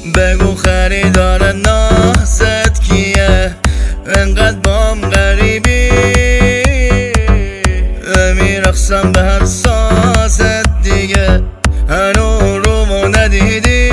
بگو خریدار نازت کیه، انقدر بام غریبی میرقصم به هر سازت دیگه، هنو رومو ندیدی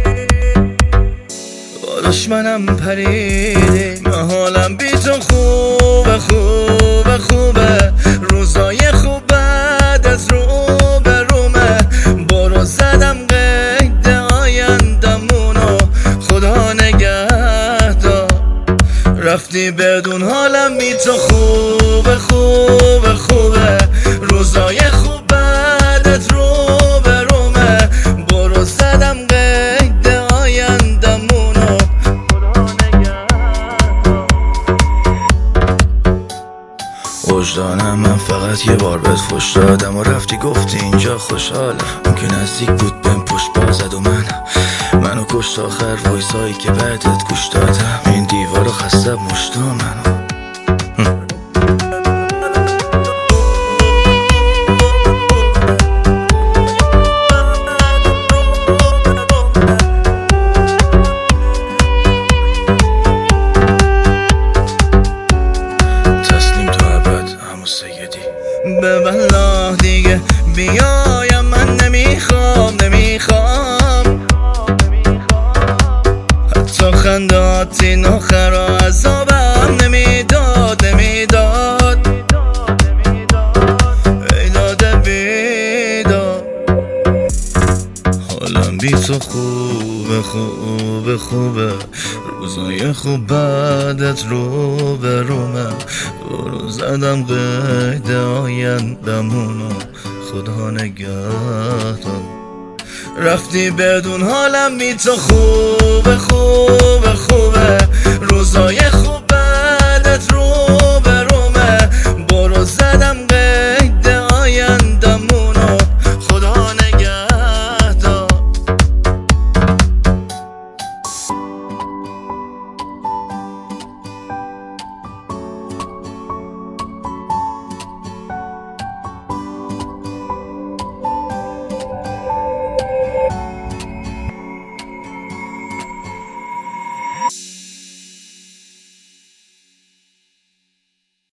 با دشمنم پریدی. حالم بی تو خوبه خوبه خوبه، روزای خوب بعد از رو به رومه. برو زدم قید آیندمونو، خدا نگهدار. رفتی بدون حالم بی تو خوبه خوبه خوبه، روزای خوب بعدت رو به رومه. برو زدم قید آیندمونو، خدا نگهدار. وجدانم من فقط یه بار بهت فوش دادم و رفتی گفتی اینجا خوشحالم. اون که نزدیک بود بهم پشت بازد و منو کشت. آخر وایسایی که بعدت گوش دادم، این دیوارو خسته مشتا منو. تسلیم تو ابد همو سیدی. به والله دیگه بیایم من نمیخوام حتی خندات این آخر عذابم نمیداد ایداد بیداد. حالم بی تو خوبه خوبه خوبه، روزای خوب بعدت رو به رومه. برو زدم قید آیندمونو، خدا نگهدار. رفتی بدون حالم بی تو خوبه خوبه خوبه، روزای